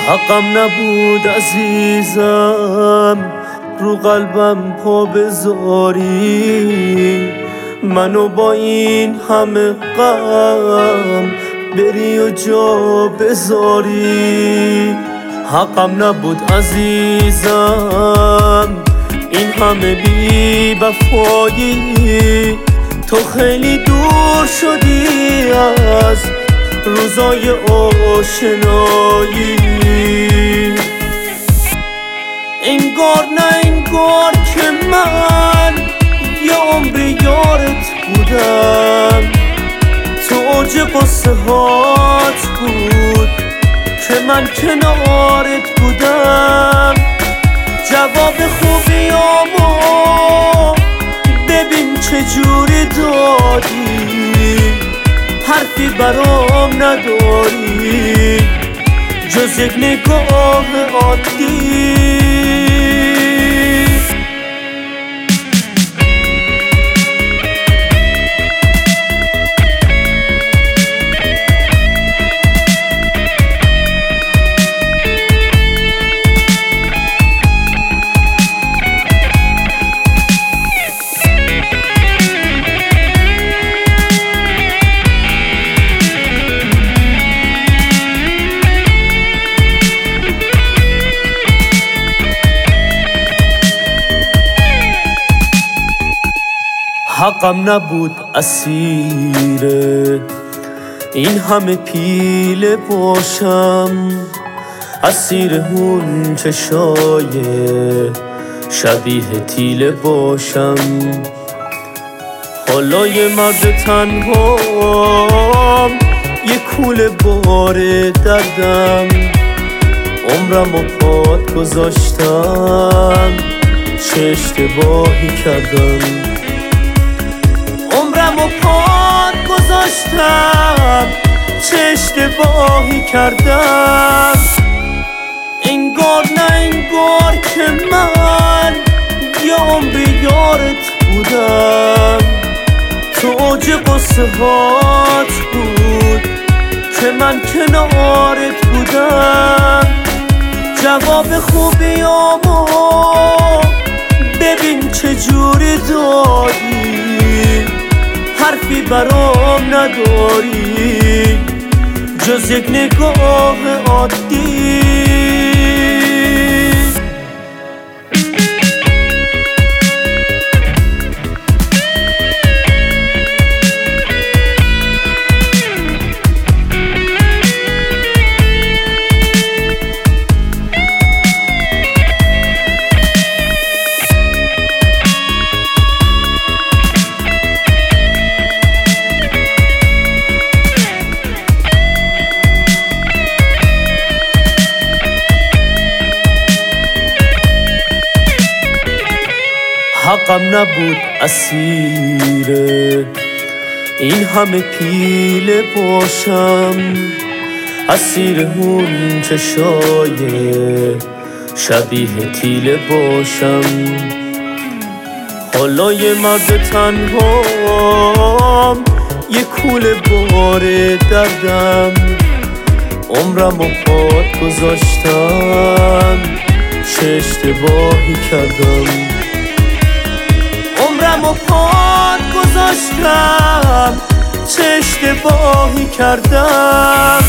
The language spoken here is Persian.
حقم نبود عزیزم رو قلبم پا بذاری، منو با این همه غم بری و جا بذاری. حقم نبود عزیزم این همه بی وفایی، تو خیلی دور شدی از روزای آشنایی. انگار نه انگار که من یه عمر یارت بودم، تو اوج قصه هات بود که من کنارت بودم. جواب خوبیامو ببین چجوری دادی، حرفی برام نداری جز یک نگاه عادی. حقم نبود اسیر این همه پیله باشم، اسیر اون چشای شبیه تیله باشم. حالا یه مرد تنهام یه کوله بار دردم، عمرم و پات گذاشتم چه اشتباهی کردم. عمرم و پات گذاشتم چه اشتباهی کردم. انگار نه انگار که من یه عمر یارت بودم، تو اوج قصه هات بود که من کنارت بودم. جواب خوبیامو ببین چجوری دادی، حرفی برام نداری جز یک نگاه عادی. حقم نبود اسیر این همه پیله باشم، اسیر اون چشای شبیه تیله باشم. حالا یه مرد تنهام یه کوله بار دردم، عمرم و پات گذاشتم چه اشتباهی کردم. عمرم و پات گذاشتم چه اشتباهی کردم.